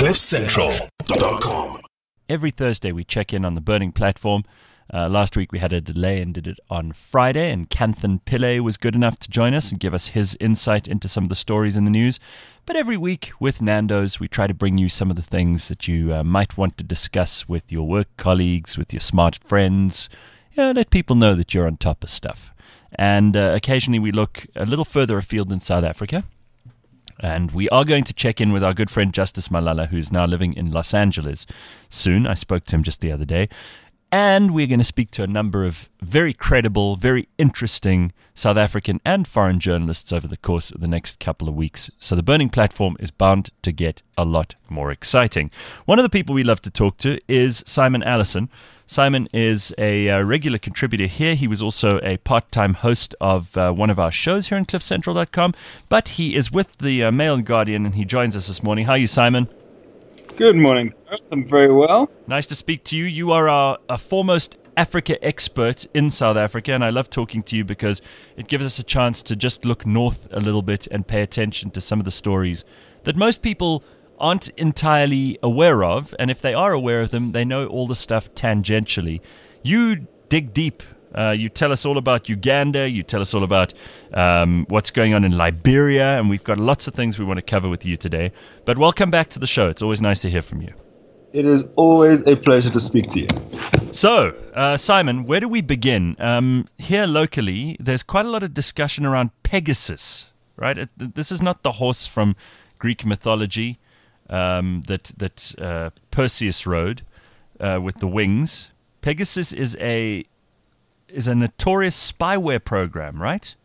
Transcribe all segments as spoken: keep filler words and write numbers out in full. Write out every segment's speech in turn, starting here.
cliff central dot com. Every Thursday we check in on the Burning Platform. Uh, last week we had a delay and did it on Friday, and Kanthan Pillay was good enough to join us and give us his insight into some of the stories in the news. But every week with Nando's, we try to bring you some of the things that you uh, might want to discuss with your work colleagues, with your smart friends. You know, let people know that you're on top of stuff. And uh, occasionally we look a little further afield than South Africa. And we are going to check in with our good friend Justice Malala, who's now living in Los Angeles soon. I spoke to him just the other day. And we're going to speak to a number of very credible, very interesting South African and foreign journalists over the course of the next couple of weeks. So the Burning Platform is bound to get a lot more exciting. One of the people we love to talk to is Simon Allison. Simon is a uh, regular contributor here. He was also a part-time host of uh, one of our shows here on cliff central dot com. But he is with the uh, Mail and Guardian, and he joins us this morning. How are you, Simon? Good morning. I'm very well. Nice to speak to you. You are our, our foremost Africa expert in South Africa, and I love talking to you because it gives us a chance to just look north a little bit and pay attention to some of the stories that most people aren't entirely aware of, and if they are aware of them, they know all the stuff tangentially. You dig deep. Uh, you tell us all about Uganda. You tell us all about um, what's going on in Liberia, and we've got lots of things we want to cover with you today. But welcome back to the show. It's always nice to hear from you. It is always a pleasure to speak to you. So, uh, Simon, where do we begin? Um, here locally, there's quite a lot of discussion around Pegasus, right? It, this is not the horse from Greek mythology um, that, that uh, Perseus rode uh, with the wings. Pegasus is a... is a notorious spyware program, right?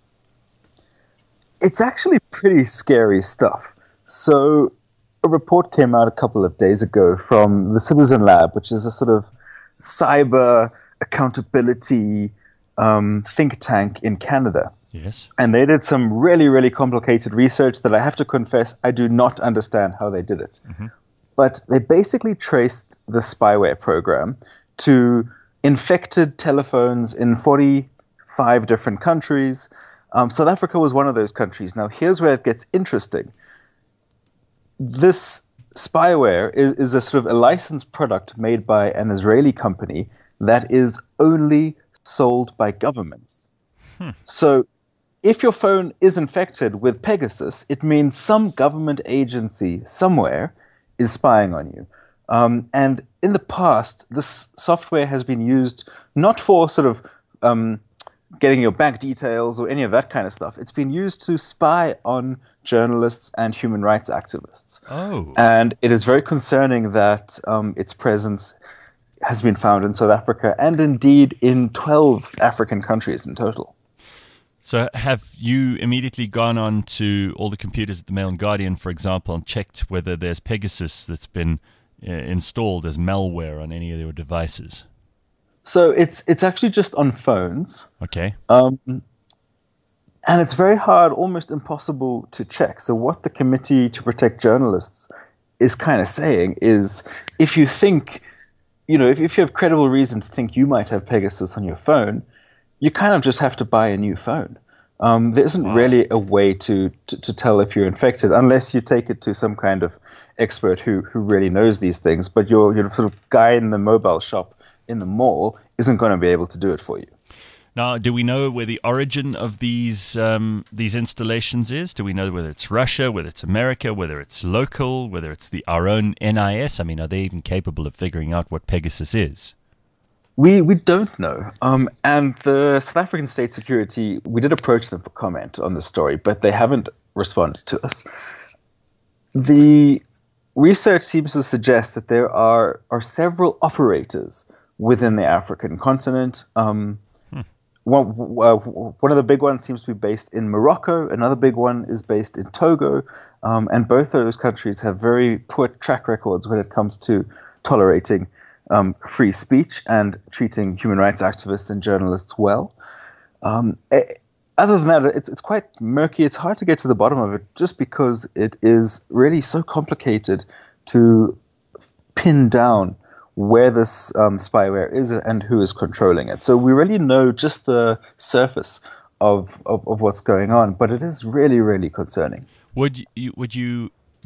It's actually pretty scary stuff. So a report came out a couple of days ago from the Citizen Lab, which is a sort of cyber accountability um, think tank in Canada. Yes. And they did some really, really complicated research that I have to confess I do not understand how they did it. Mm-hmm. But they basically traced the spyware program to infected telephones in forty-five different countries. Um, South Africa was one of those countries. Now, here's where it gets interesting. This spyware is, is a sort of a licensed product made by an Israeli company that is only sold by governments. Hmm. So if your phone is infected with Pegasus, it means some government agency somewhere is spying on you. Um, and in the past, this software has been used not for sort of um, getting your bank details or any of that kind of stuff. It's been used to spy on journalists and human rights activists. Oh. And it is very concerning that um, its presence has been found in South Africa and indeed in twelve African countries in total. So have you immediately gone on to all the computers at the Mail and Guardian, for example, and checked whether there's Pegasus that's been Uh, installed as malware on any of your devices? So it's it's actually just on phones. Okay. Um, and it's very hard, almost impossible to check. So what the Committee to Protect Journalists is kind of saying is, if you think, you know, if, if you have credible reason to think you might have Pegasus on your phone, you kind of just have to buy a new phone. Um, there isn't wow. really a way to, to, to tell if you're infected unless you take it to some kind of expert who, who really knows these things. But your, your sort of guy in the mobile shop in the mall isn't going to be able to do it for you. Now, do we know where the origin of these um, these installations is? Do we know whether it's Russia, whether it's America, whether it's local, whether it's the our own N I S? I mean, are they even capable of figuring out what Pegasus is? We we don't know. Um, and the South African State Security, we did approach them for comment on the story, but they haven't responded to us. The research seems to suggest that there are, are several operators within the African continent. Um, hmm. one, uh, one of the big ones seems to be based in Morocco. Another big one is based in Togo. Um, and both of those countries have very poor track records when it comes to tolerating Um, free speech and treating human rights activists and journalists well. Um, it, other than that, it's it's quite murky. It's hard to get to the bottom of it just because it is really so complicated to pin down where this um, spyware is and who is controlling it. So we really know just the surface of, of, of what's going on, but it is really, really concerning. Would you, would you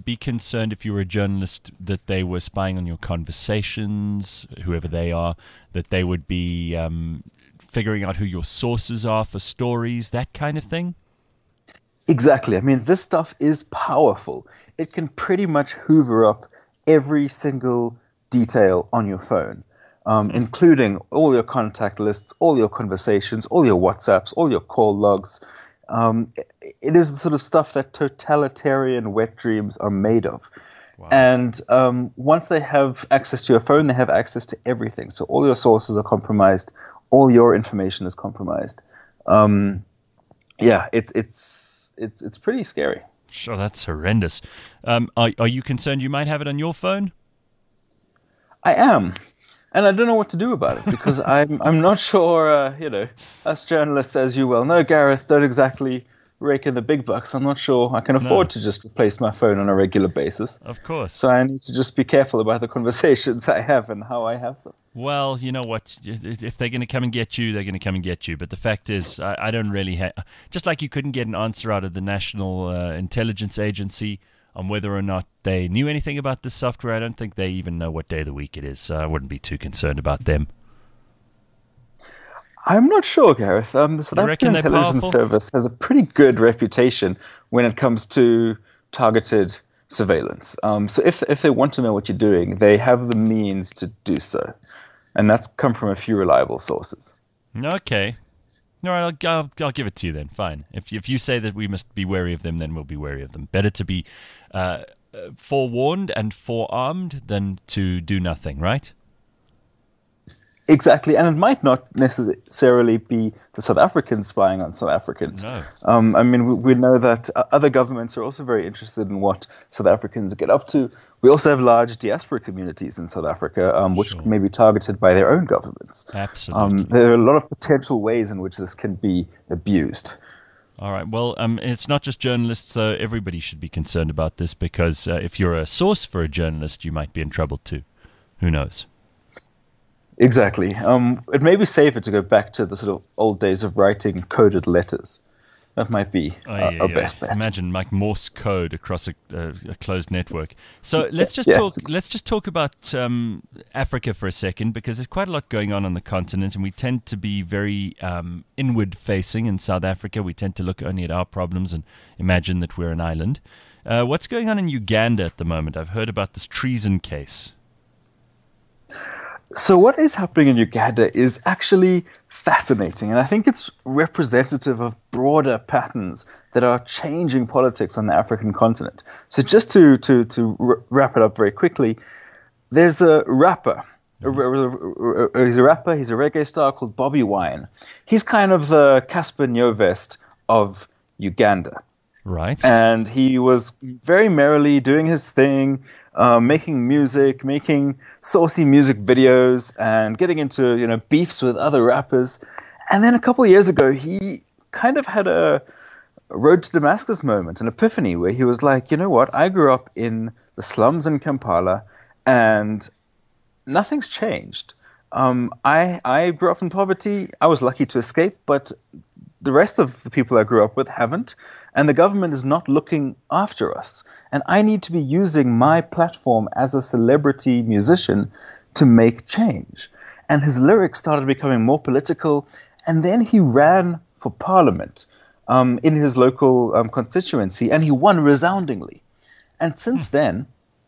be concerned if you were a journalist that they were spying on your conversations, whoever they are, that they would be um, figuring out who your sources are for stories, that kind of thing? Exactly. I mean, this stuff is powerful. It can pretty much hoover up every single detail on your phone, um, mm. including all your contact lists, all your conversations, all your WhatsApps, all your call logs. Um, it is the sort of stuff that totalitarian wet dreams are made of. Wow. And um, once they have access to your phone, they have access to everything. So all your sources are compromised. All your information is compromised. Um, yeah, it's it's it's it's pretty scary. Sure, that's horrendous. Um, are are you concerned you might have it on your phone? I am. And I don't know what to do about it because I'm I'm not sure, uh, you know, us journalists, as you well know, Gareth, don't exactly rake in the big bucks. I'm not sure I can afford no. to just replace my phone on a regular basis. Of course. So I need to just be careful about the conversations I have and how I have them. Well, you know what? If they're going to come and get you, they're going to come and get you. But the fact is, I, I don't really have... Just like you couldn't get an answer out of the National uh, Intelligence Agency on whether or not they knew anything about this software, I don't think they even know what day of the week it is. So I wouldn't be too concerned about them. I'm not sure, Gareth. Um, the South African Intelligence powerful? Service has a pretty good reputation when it comes to targeted surveillance. Um, so if if they want to know what you're doing, they have the means to do so. And that's come from a few reliable sources. Okay. All right, I'll, I'll, I'll give it to you then. Fine. If if you say that we must be wary of them, then we'll be wary of them. Better to be uh, forewarned and forearmed than to do nothing, right? Exactly, and it might not necessarily be the South Africans spying on South Africans. No. Um, I mean, we, we know that other governments are also very interested in what South Africans get up to. We also have large diaspora communities in South Africa, um, which Sure. may be targeted by their own governments. Absolutely. Um, there are a lot of potential ways in which this can be abused. All right. Well, um, it's not just journalists, though. Everybody should be concerned about this because uh, if you're a source for a journalist, you might be in trouble too. Who knows? Exactly. Um, it may be safer to go back to the sort of old days of writing coded letters. That might be Oh, uh, yeah, our yeah. best bet. Imagine like Morse code across a, a, a closed network. So let's just Yes. talk. Let's just talk about um, Africa for a second, because there's quite a lot going on on the continent, and we tend to be very um, inward-facing in South Africa. We tend to look only at our problems and imagine that we're an island. Uh, what's going on in Uganda at the moment? I've heard about this treason case. So what is happening in Uganda is actually fascinating, and I think it's representative of broader patterns that are changing politics on the African continent. So just to to to r- wrap it up very quickly, there's a rapper. A, a, a, he's a rapper. He's a reggae star called Bobby Wine. He's kind of the Casper Nyovest of Uganda. Right. And he was very merrily doing his thing, uh, making music, making saucy music videos, and getting into, you know, beefs with other rappers. And then a couple of years ago, he kind of had a road to Damascus moment, an epiphany, where he was like, you know what, I grew up in the slums in Kampala, and nothing's changed. Um, I I grew up in poverty. I was lucky to escape, but the rest of the people I grew up with haven't, and the government is not looking after us. And I need to be using my platform as a celebrity musician to make change. And his lyrics started becoming more political, and then he ran for parliament um, in his local um, constituency, and he won resoundingly. And since then,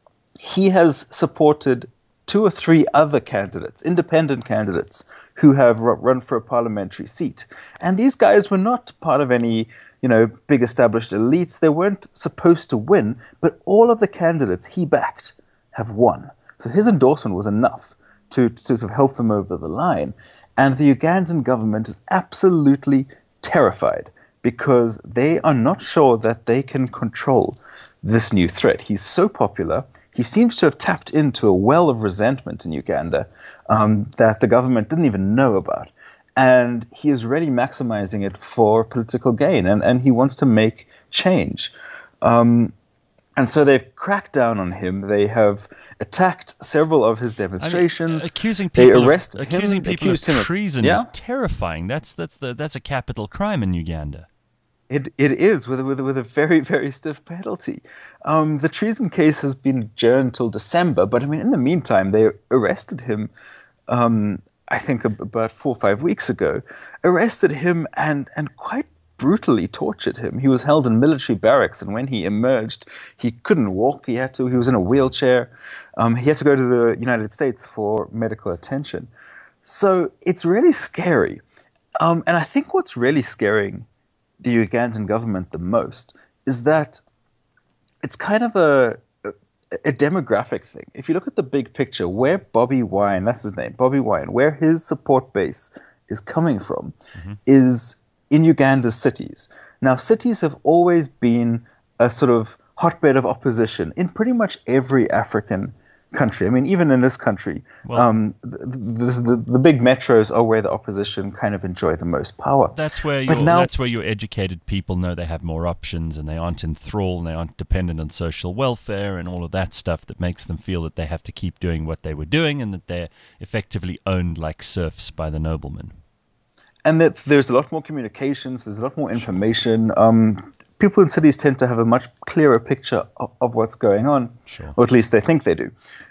he has supported two or three other candidates, independent candidates, who have run for a parliamentary seat. And these guys were not part of any, you know, big established elites. They weren't supposed to win, but all of the candidates he backed have won. So his endorsement was enough to, to sort of help them over the line. And the Ugandan government is absolutely terrified because they are not sure that they can control this new threat. He's so popular. He seems to have tapped into a well of resentment in Uganda um, that the government didn't even know about. And he is really maximizing it for political gain, and, and he wants to make change. Um, and so they've cracked down on him. They have attacked several of his demonstrations. I mean, accusing people they arrested of, him, accusing people of accused him of- treason yeah? is terrifying. That's that's the that's a capital crime in Uganda. It it is with with with a very very stiff penalty. Um, the treason case has been adjourned till December, but I mean, in the meantime, they arrested him. Um, I think about four or five weeks ago, arrested him and and quite brutally tortured him. He was held in military barracks, and when he emerged, he couldn't walk. He had to. He was in a wheelchair. Um, he had to go to the United States for medical attention. So it's really scary. Um, and I think what's really scaring the Ugandan government the most is that it's kind of a, a a demographic thing. If you look at the big picture, where Bobby Wine, that's his name, Bobby Wine, where his support base is coming from, mm-hmm. is in Uganda's cities. Now, cities have always been a sort of hotbed of opposition in pretty much every African country. I mean, even in this country, well, um, the, the, the, the big metros are where the opposition kind of enjoy the most power. That's where your, now, that's where your educated people know they have more options and they aren't in thrall and they aren't dependent on social welfare and all of that stuff that makes them feel that they have to keep doing what they were doing and that they're effectively owned like serfs by the noblemen. And that there's a lot more communications, there's a lot more information. Um, people in cities tend to have a much clearer picture of, of what's going on, sure. or at least they think they do.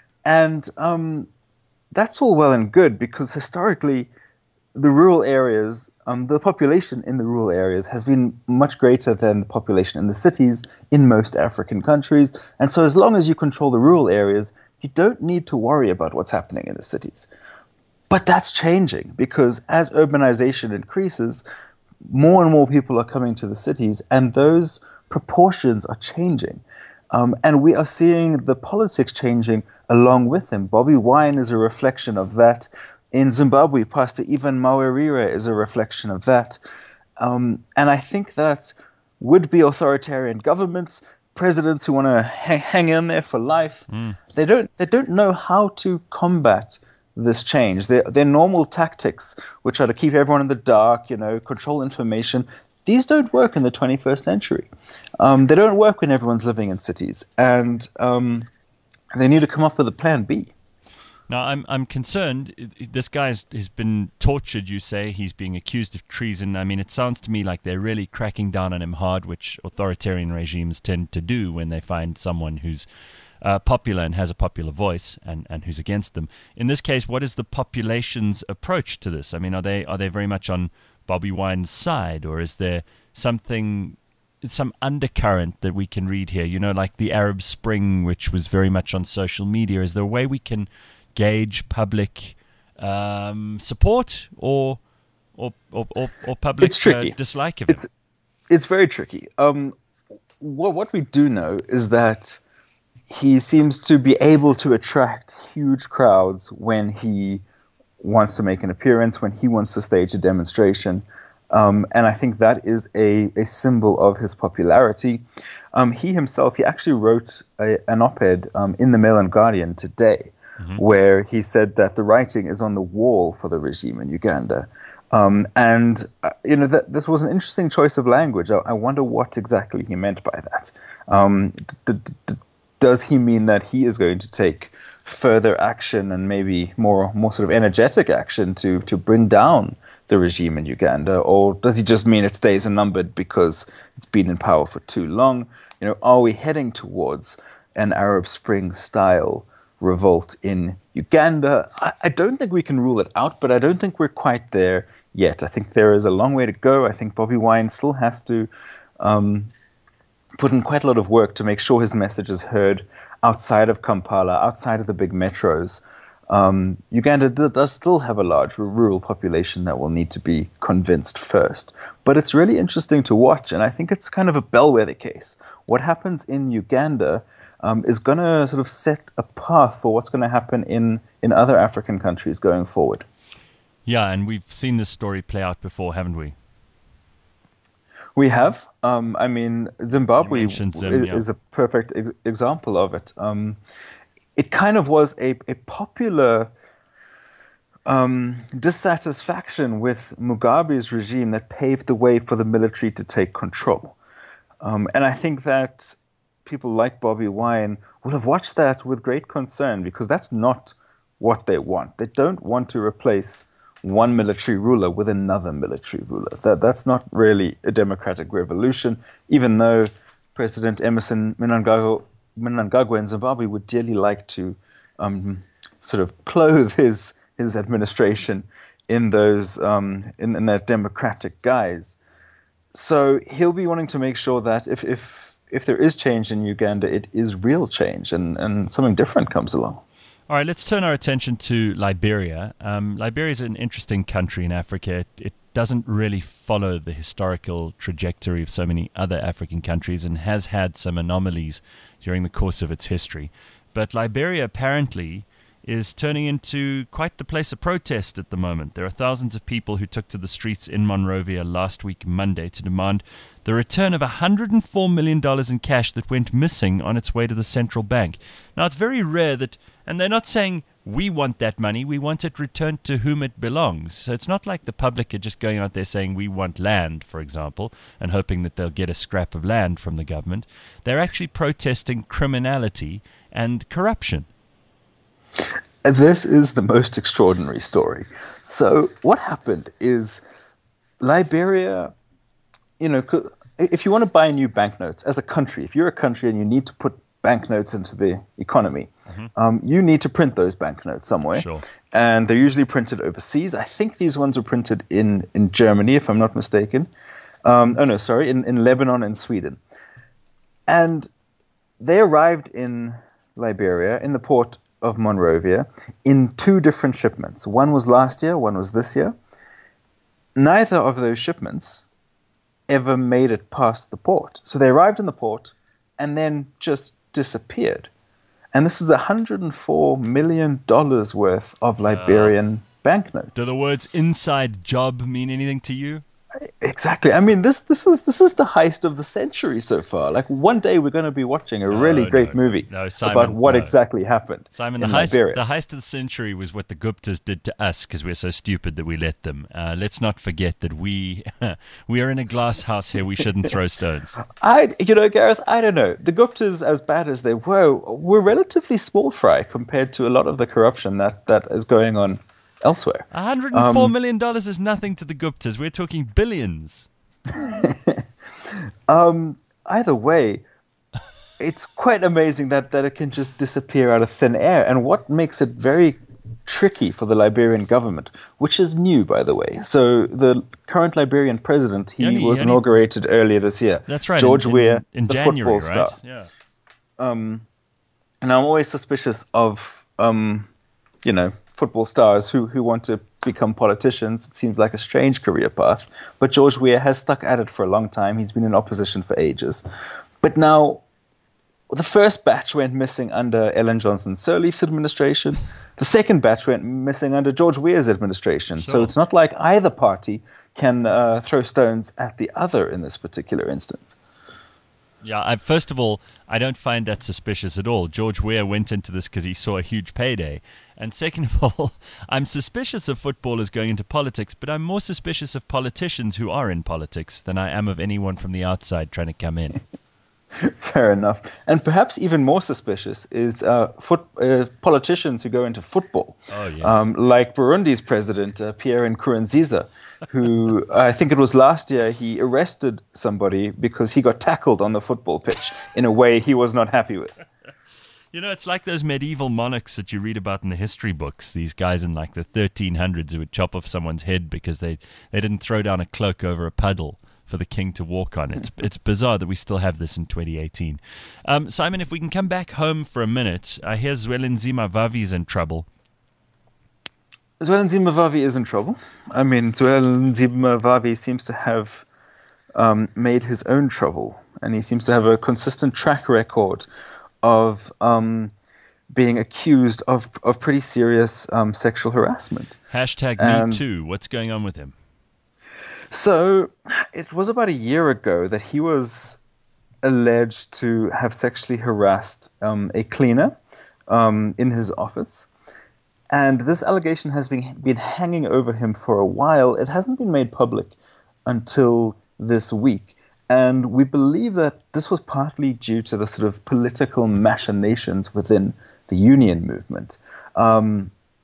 And um, that's all well and good because historically, the rural areas, um, the population in the rural areas has been much greater than the population in the cities in most African countries. And so as long as you control the rural areas, you don't need to worry about what's happening in the cities. But that's changing because as urbanization increases, more and more people are coming to the cities, and those proportions are changing. Um, and we are seeing the politics changing along with them. Bobby Wine is a reflection of that. In Zimbabwe, Pastor Ivan Mawarire is a reflection of that. Um, and I think that would-be authoritarian governments, presidents who want to ha- hang in there for life, mm. they don't they don't know how to combat this change. Their, their normal tactics, which are to keep everyone in the dark, you know, control information, these don't work in the twenty-first century. Um, they don't work when everyone's living in cities. And um, they need to come up with a plan B. Now, I'm I'm concerned. This guy's has been tortured, you say. He's being accused of treason. I mean, it sounds to me like they're really cracking down on him hard, which authoritarian regimes tend to do when they find someone who's Uh, popular and has a popular voice and, and who's against them. In this case, what is the population's approach to this? I mean, are they are they very much on Bobby Wine's side, or is there something, some undercurrent that we can read here? You know, like the Arab Spring, which was very much on social media. Is there a way we can gauge public um, support or or or, or, or public it's tricky. Uh, dislike of it's, it? It's very tricky. Um, what what we do know is that he seems to be able to attract huge crowds when he wants to make an appearance, when he wants to stage a demonstration. Um, and I think that is a, a symbol of his popularity. Um, he himself, he actually wrote a, an op-ed um, in the Mail and Guardian today, mm-hmm. where he said that the writing is on the wall for the regime in Uganda. Um, and, uh, you know, that, this was an interesting choice of language. I, I wonder what exactly he meant by that. Um, d- d- d- Does he mean that he is going to take further action and maybe more more sort of energetic action to, to bring down the regime in Uganda? Or does he just mean it stays unnumbered because it's been in power for too long? You know, are we heading towards an Arab Spring style revolt in Uganda? I, I don't think we can rule it out, but I don't think we're quite there yet. I think there is a long way to go. I think Bobby Wine still has to um, put in quite a lot of work to make sure his message is heard outside of Kampala, outside of the big metros. Um, Uganda d- does still have a large rural population that will need to be convinced first. But it's really interesting to watch, and I think it's kind of a bellwether case. What happens in Uganda um, is going to sort of set a path for what's going to happen in, in other African countries going forward. Yeah, and we've seen this story play out before, haven't we? We have. Um, I mean, Zimbabwe Zim, yeah. is a perfect ex- example of it. Um, it kind of was a, a popular um, dissatisfaction with Mugabe's regime that paved the way for the military to take control. Um, and I think that people like Bobby Wine will have watched that with great concern because that's not what they want. They don't want to replace one military ruler with another military ruler. That that's not really a democratic revolution, even though President Emerson Mnangagwa, Mnangagwa in Zimbabwe would dearly like to um, sort of clothe his his administration in those um, in, in that democratic guise. So he'll be wanting to make sure that if if if there is change in Uganda, it is real change and, and something different comes along. All right, let's turn our attention to Liberia. Um, Liberia is an interesting country in Africa. It, it doesn't really follow the historical trajectory of so many other African countries and has had some anomalies during the course of its history. But Liberia apparently is turning into quite the place of protest at the moment. There are thousands of people who took to the streets in Monrovia last week, Monday, to demand the return of one hundred four million dollars in cash that went missing on its way to the central bank. Now, it's very rare that, and they're not saying, we want that money, we want it returned to whom it belongs. So it's not like the public are just going out there saying, we want land, for example, and hoping that they'll get a scrap of land from the government. They're actually protesting criminality and corruption. This is the most extraordinary story. So what happened is Liberia, you know, if you want to buy new banknotes as a country, if you're a country and you need to put banknotes into the economy, mm-hmm. um, you need to print those banknotes somewhere. Sure. And they're usually printed overseas. I think these ones were printed in, in Germany, if I'm not mistaken. Um, oh, no, sorry, in, in Lebanon and Sweden. And they arrived in Liberia, in the port of Monrovia, in two different shipments. One was last year, one was this year. Neither of those shipments ever made it past the port. So they arrived in the port and then just disappeared. And this is one hundred four million dollars worth of Liberian uh, banknotes. Do the words inside job mean anything to you? Exactly. I mean, this this is this is the heist of the century so far. Like, one day we're going to be watching a no, really great no, movie no, Simon, about what no. exactly happened. Simon, the in heist, Liberia. the heist of the century was what the Guptas did to us because we're so stupid that we let them. Uh, let's not forget that we we are in a glass house here. We shouldn't throw stones. I, you know, Gareth, I don't know. The Guptas, as bad as they were, were relatively small fry compared to a lot of the corruption that, that is going on elsewhere. one hundred four um, million dollars is nothing to the Guptas. We're talking billions. um, either way, it's quite amazing that, that it can just disappear out of thin air. And what makes it very tricky for the Liberian government, which is new, by the way. So the current Liberian president, he only, was only, inaugurated earlier this year. That's right. George in, Weah, in, in the January, football right? star. Yeah. Um, and I'm always suspicious of, um, you know, football stars who, who want to become politicians. It seems like a strange career path. But George Weah has stuck at it for a long time. He's been in opposition for ages. But now, the first batch went missing under Ellen Johnson Sirleaf's administration. The second batch went missing under George Weah's administration. Sure. So it's not like either party can uh, throw stones at the other in this particular instance. Yeah, I, first of all, I don't find that suspicious at all. George Weah went into this because he saw a huge payday. And second of all, I'm suspicious of footballers going into politics, but I'm more suspicious of politicians who are in politics than I am of anyone from the outside trying to come in. Fair enough. And perhaps even more suspicious is uh, foot, uh, politicians who go into football. Oh, yes. Um, like Burundi's president, uh, Pierre Nkurunziza, who I think it was last year, he arrested somebody because he got tackled on the football pitch in a way he was not happy with. You know, it's like those medieval monarchs that you read about in the history books. These guys in like the thirteen hundreds who would chop off someone's head because they, they didn't throw down a cloak over a puddle for the king to walk on. It's it's bizarre that we still have this in twenty eighteen. Um, Simon, if we can come back home for a minute, I hear Zwelinzima Vavi is in trouble. Zwelinzima Vavi is in trouble. I mean, Zwelinzima Vavi seems to have um, made his own trouble, and he seems to have a consistent track record of um, being accused of, of pretty serious um, sexual harassment. Hashtag um, Me Too. What's going on with him? So it was about a year ago that he was alleged to have sexually harassed um, a cleaner um, in his office. And this allegation has been, been hanging over him for a while. It hasn't been made public until this week. And we believe that this was partly due to the sort of political machinations within the union movement. Um,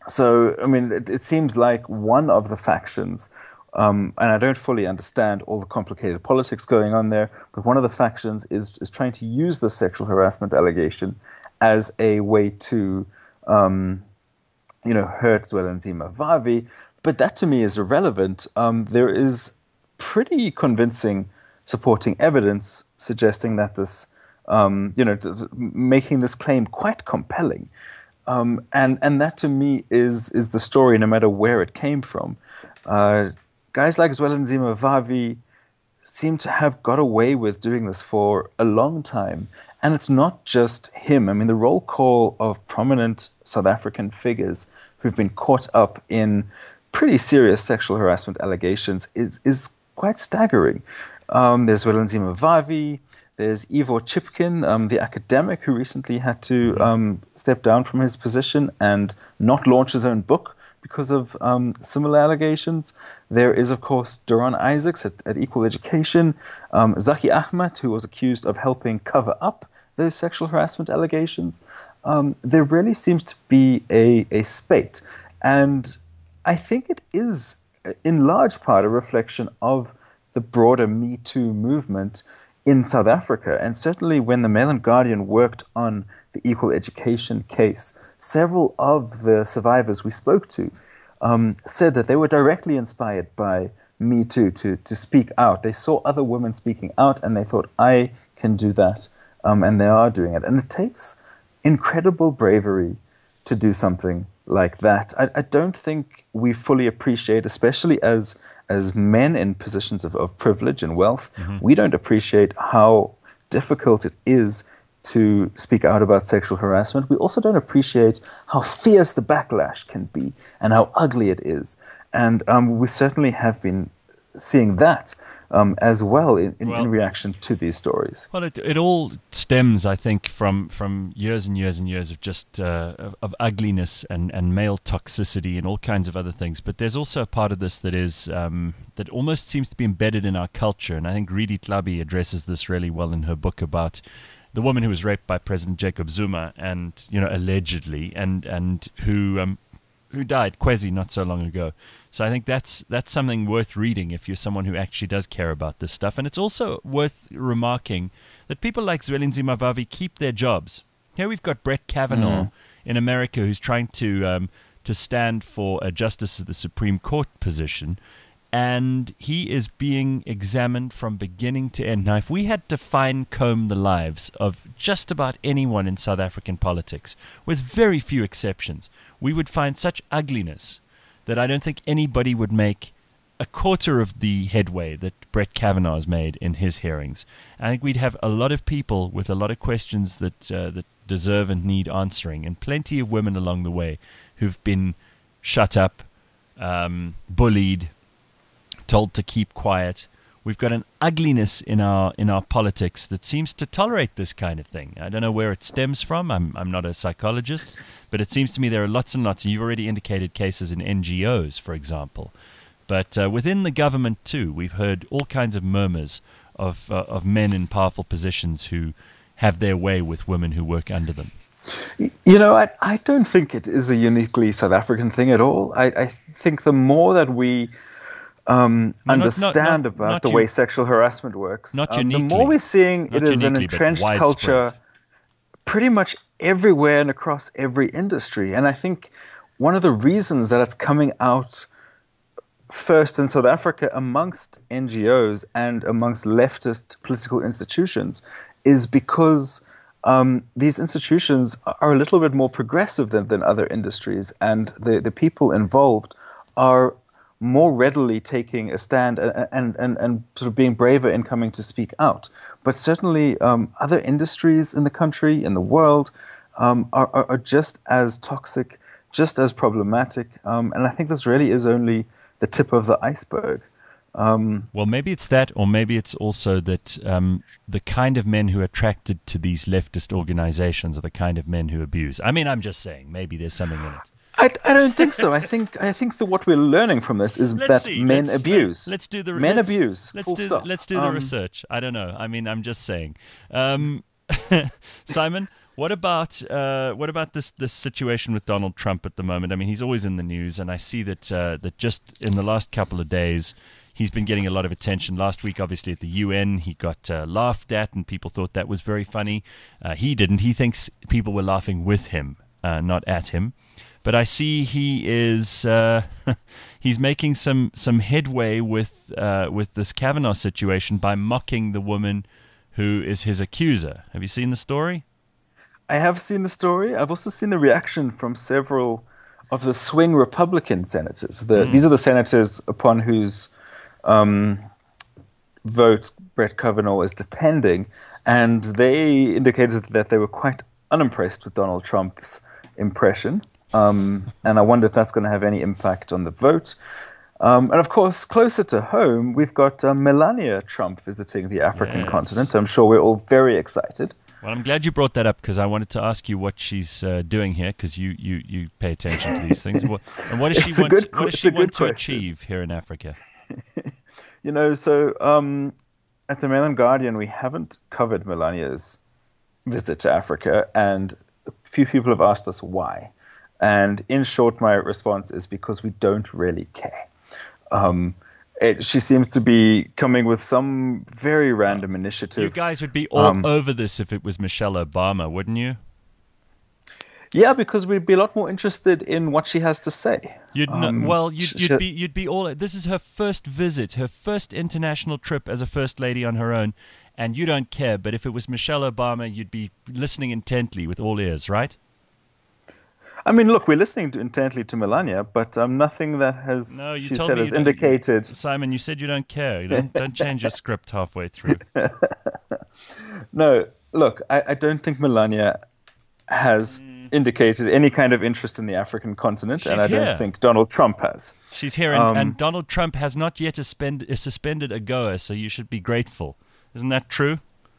So, I mean, it, it seems like one of the factions, um, and I don't fully understand all the complicated politics going on there, but one of the factions is is trying to use the sexual harassment allegation as a way to, um, you know, hurt Zwelinzima Vavi. But that to me is irrelevant. Um, there is pretty convincing supporting evidence suggesting that this, um, you know, making this claim quite compelling. Um, and, and that to me is is the story, no matter where it came from. Uh, guys like Zwelinzima Vavi seem to have got away with doing this for a long time. And it's not just him. I mean, the roll call of prominent South African figures who've been caught up in pretty serious sexual harassment allegations is, is quite staggering. Um, there's Zwelinzima Vavi. There's Ivor Chipkin, um, the academic who recently had to um, step down from his position and not launch his own book because of um, similar allegations. There is, of course, Duran Isaacs at, at Equal Education, um, Zaki Ahmed, who was accused of helping cover up those sexual harassment allegations. Um, there really seems to be a, a spate. And I think it is, in large part, a reflection of the broader Me Too movement in South Africa. And certainly when the Mail and Guardian worked on the equal education case, several of the survivors we spoke to um, said that they were directly inspired by Me Too to, to speak out. They saw other women speaking out and they thought, I can do that. Um, and they are doing it. And it takes incredible bravery to do something like that. I, I don't think we fully appreciate, especially as as men in positions of, of privilege and wealth, mm-hmm. we don't appreciate how difficult it is to speak out about sexual harassment. We also don't appreciate how fierce the backlash can be and how ugly it is. And um, we certainly have been seeing that Um, as well in, in, well in reaction to these stories. Well, it it all stems, I think, from, from years and years and years of just uh, of, of ugliness and, and male toxicity and all kinds of other things. But there's also a part of this that is um, that almost seems to be embedded in our culture. And I think Redi Tlhabi addresses this really well in her book about the woman who was raped by President Jacob Zuma, and you know, allegedly, and and who um, who died, Kwezi, not so long ago. So I think that's that's something worth reading if you're someone who actually does care about this stuff. And it's also worth remarking that people like Zwelinzima Vavi keep their jobs. Here we've got Brett Kavanaugh mm. in America who's trying to um, to stand for a justice of the Supreme Court position, and he is being examined from beginning to end. Now, if we had to fine comb the lives of just about anyone in South African politics, with very few exceptions, we would find such ugliness that I don't think anybody would make a quarter of the headway that Brett Kavanaugh has made in his hearings. I think we'd have a lot of people with a lot of questions that uh, that deserve and need answering, and plenty of women along the way who've been shut up, um, bullied, told to keep quiet. We've got an ugliness in our in our politics that seems to tolerate this kind of thing. I don't know where it stems from. I'm I'm not a psychologist, but it seems to me there are lots and lots. And you've already indicated cases in N G Os, for example, but uh, within the government too, we've heard all kinds of murmurs of uh, of men in powerful positions who have their way with women who work under them. You know, I I don't think it is a uniquely South African thing at all. I I think the more that we Um, no, understand not, not, about not the you, way sexual harassment works. Not um, uniquely. The more we're seeing it is an entrenched culture pretty much everywhere and across every industry. And I think one of the reasons that it's coming out first in South Africa amongst N G Os and amongst leftist political institutions is because um, these institutions are a little bit more progressive than, than other industries, and the, the people involved are more readily taking a stand and, and, and, and sort of being braver in coming to speak out. But certainly um, other industries in the country, in the world, um, are, are, are just as toxic, just as problematic. Um, and I think this really is only the tip of the iceberg. Um, well, maybe it's that, or maybe it's also that um, the kind of men who are attracted to these leftist organizations are the kind of men who abuse. I mean, I'm just saying, maybe there's something in it. I, I don't think so. I think I think that what we're learning from this is let's that see. men let's, abuse. Let's do the men let's, abuse. Let's full do stop. let's do the um, research. I don't know. I mean, I'm just saying. Um, Simon, What about uh, what about this this situation with Donald Trump at the moment? I mean, he's always in the news, and I see that uh, that just in the last couple of days, he's been getting a lot of attention. Last week, obviously, at the U N, he got uh, laughed at, and people thought that was very funny. Uh, he didn't. He thinks people were laughing with him, uh, not at him. But I see he is uh, he's making some some headway with uh, with this Kavanaugh situation by mocking the woman who is his accuser. Have you seen the story? I have seen the story. I've also seen the reaction from several of the swing Republican senators. The, mm. These are the senators upon whose um, vote Brett Kavanaugh is depending, and they indicated that they were quite unimpressed with Donald Trump's impression. Um, and I wonder if that's going to have any impact on the vote. Um, and of course, closer to home, we've got uh, Melania Trump visiting the African yes. continent. I'm sure we're all very excited. Well, I'm glad you brought that up because I wanted to ask you what she's uh, doing here because you, you, you pay attention to these things. What, and what does she want, good, what does she want to achieve here in Africa? You know, so um, at the Mail and Guardian, we haven't covered Melania's visit to Africa, and a few people have asked us why. And in short, my response is because we don't really care. Um, it, she seems to be coming with some very random initiative. You guys would be all um, over this if it was Michelle Obama, wouldn't you? Yeah, because we'd be a lot more interested in what she has to say. You'd um, no, well, you'd, you'd be you'd be all. This is her first visit, her first international trip as a first lady on her own, and you don't care. But if it was Michelle Obama, you'd be listening intently with all ears, right? I mean, look, we're listening to, intently to Melania, but um, nothing that has no, you she told said me has indicated. Simon, you said you don't care. You don't, don't change your script halfway through. No, look, I, I don't think Melania has mm. indicated any kind of interest in the African continent, She's and I here. don't think Donald Trump has. She's here, and, Um, and Donald Trump has not yet suspend, uh, suspended AGOA, so you should be grateful. Isn't that true?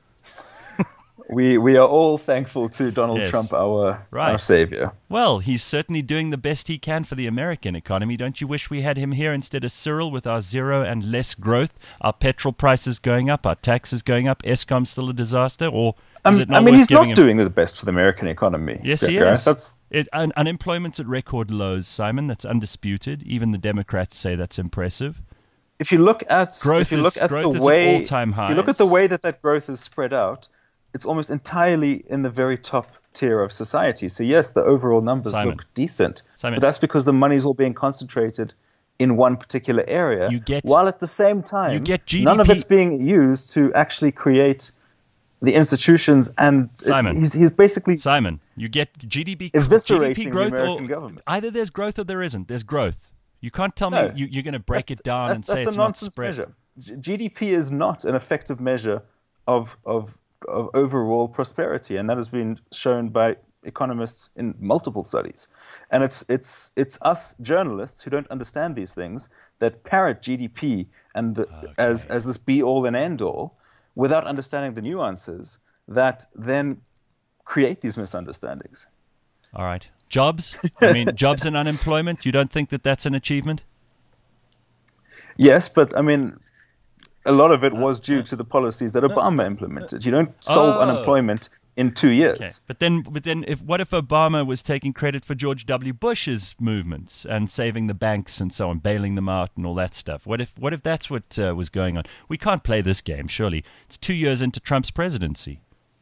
We we are all thankful to Donald Yes. Trump, our Right. our savior. Well, he's certainly doing the best he can for the American economy. Don't you wish we had him here instead of Cyril with our zero and less growth, our petrol prices going up, our taxes going up, Eskom's still a disaster? Or is Um, it not I mean, worth he's giving not him... doing the best for the American economy. Yes, he Gareth. is. That's It, un- unemployment's at record lows, Simon. That's undisputed. Even the Democrats say that's impressive. if you look at Growth if you is- look at growth the is at way all-time if you look at highs. the way that that growth is spread out, it's almost entirely in the very top tier of society. So yes, the overall numbers Simon. look decent, Simon. but that's because the money's all being concentrated in one particular area, You get- while at the same time, you get G D P none of it's being used to actually create the institutions. And it- Simon. he's he's basically Simon, you get G D P, Eviscerating G D P the growth, American or government. either there's growth or there isn't. There's growth. You can't tell No. me you, you're going to break it down and that's, say that's it's a not nonsense spread. measure. G- G D P is not an effective measure of of of overall prosperity, and that has been shown by economists in multiple studies. And it's it's it's us journalists who don't understand these things that parrot G D P and the, Okay. as as this be all and end all, without understanding the nuances that then create these misunderstandings. All right. Jobs? I mean, jobs and unemployment? You don't think that that's an achievement? Yes, but I mean, a lot of it was due to the policies that Obama implemented. You don't solve Oh. unemployment in two years. Okay. But then, but then, if what if Obama was taking credit for George W. Bush's movements and saving the banks and so on, bailing them out and all that stuff? What if, what if that's what uh, was going on? We can't play this game, surely. It's two years into Trump's presidency.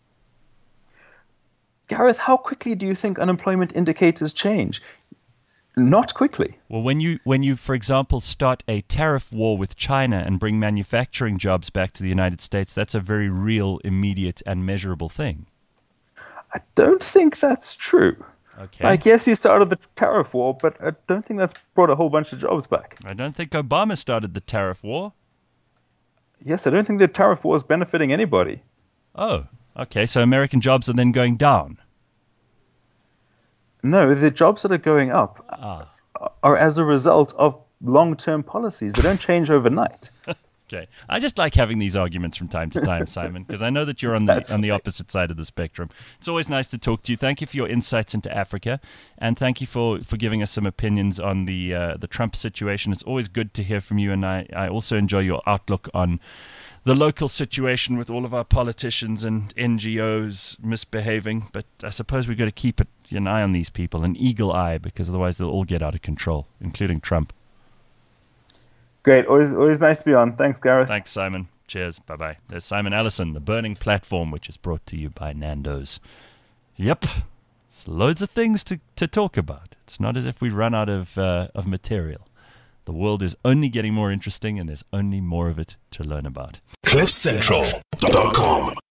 Gareth, how quickly do you think unemployment indicators change? Not quickly. Well, when you, when you, for example, start a tariff war with China and bring manufacturing jobs back to the United States, that's a very real, immediate, and measurable thing. I don't think that's true. Okay. I guess you started the tariff war, but I don't think that's brought a whole bunch of jobs back. I don't think Obama started the tariff war. Yes, I don't think the tariff war is benefiting anybody. Oh, okay. So American jobs are then going down. No, the jobs that are going up Ah. are as a result of long-term policies. They don't change overnight. Okay. I just like having these arguments from time to time, Simon, because I know that you're on the That's on the okay. opposite side of the spectrum. It's always nice to talk to you. Thank you for your insights into Africa, and thank you for, for giving us some opinions on the uh, the Trump situation. It's always good to hear from you, and I, I also enjoy your outlook on the local situation with all of our politicians and N G Os misbehaving. But I suppose we've got to keep an eye on these people, an eagle eye, because otherwise they'll all get out of control, including Trump. Great. Always, always nice to be on. Thanks, Gareth. Thanks, Simon. Cheers. Bye-bye. There's Simon Allison, The Burning Platform, which is brought to you by Nando's. Yep. There's loads of things to, to talk about. It's not as if we run out of uh, of material. The world is only getting more interesting, and there's only more of it to learn about. cliff central dot com